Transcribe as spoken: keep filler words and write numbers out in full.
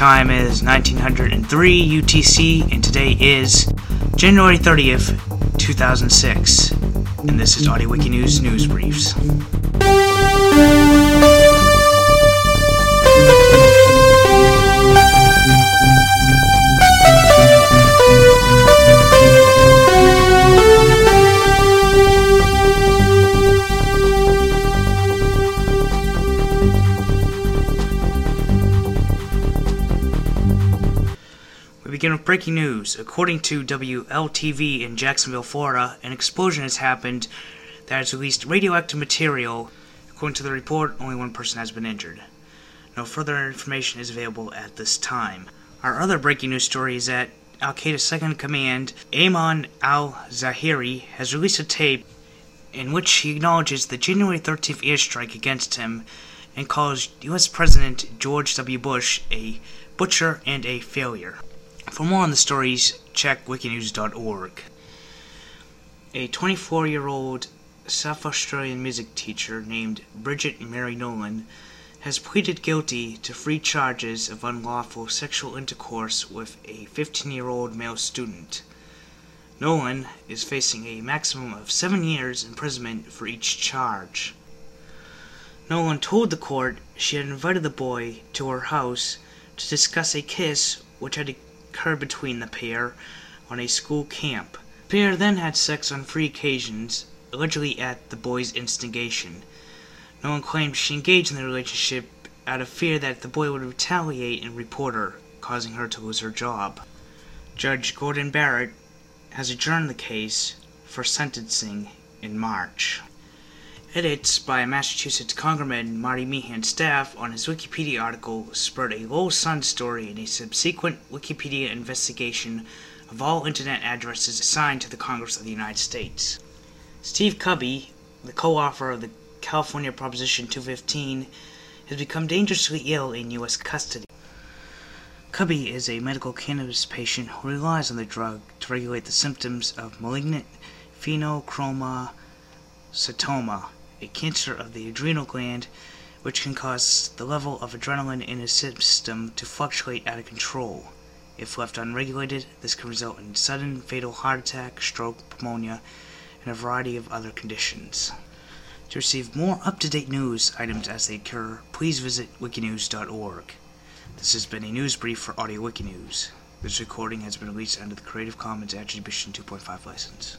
time is nineteen oh three U T C, and today is January thirtieth, two thousand six, and this is Audio Wiki News News Briefs. We begin with breaking news. According to W L T V in Jacksonville, Florida, an explosion has happened that has released radioactive material. According to the report, only one person has been injured. No further information is available at this time. Our other breaking news story is that Al-Qaeda's second in command, Ayman al-Zawahiri, has released a tape in which he acknowledges the January thirteenth airstrike against him and calls U S President George W. Bush a butcher and a failure. For more on the stories, check wikinews dot org. A twenty-four-year-old South Australian music teacher named Bridget Mary Nolan has pleaded guilty to three charges of unlawful sexual intercourse with a fifteen-year-old male student. Nolan is facing a maximum of seven years imprisonment for each charge. Nolan told the court she had invited the boy to her house to discuss a kiss which had occurred between the pair on a school camp. The pair then had sex on three occasions, allegedly at the boy's instigation. Nolan claimed she engaged in the relationship out of fear that the boy would retaliate and report her, causing her to lose her job. Judge Gordon Barrett has adjourned the case for sentencing in March. Edits by Massachusetts Congressman Marty Meehan's staff on his Wikipedia article spurred a Lowell Sun story in a subsequent Wikipedia investigation of all internet addresses assigned to the Congress of the United States. Steve Cubby, the co-author of the California Proposition two fifteen, has become dangerously ill in U S custody. Cubby is a medical cannabis patient who relies on the drug to regulate the symptoms of malignant phenochromosarcoma, a cancer of the adrenal gland which can cause the level of adrenaline in his system to fluctuate out of control. If left unregulated, this can result in sudden fatal heart attack, stroke, pneumonia, and a variety of other conditions. To receive more up-to-date news items as they occur, please visit wikinews dot org. This has been a news brief for Audio Wiki News. This recording has been released under the Creative Commons Attribution two point five license.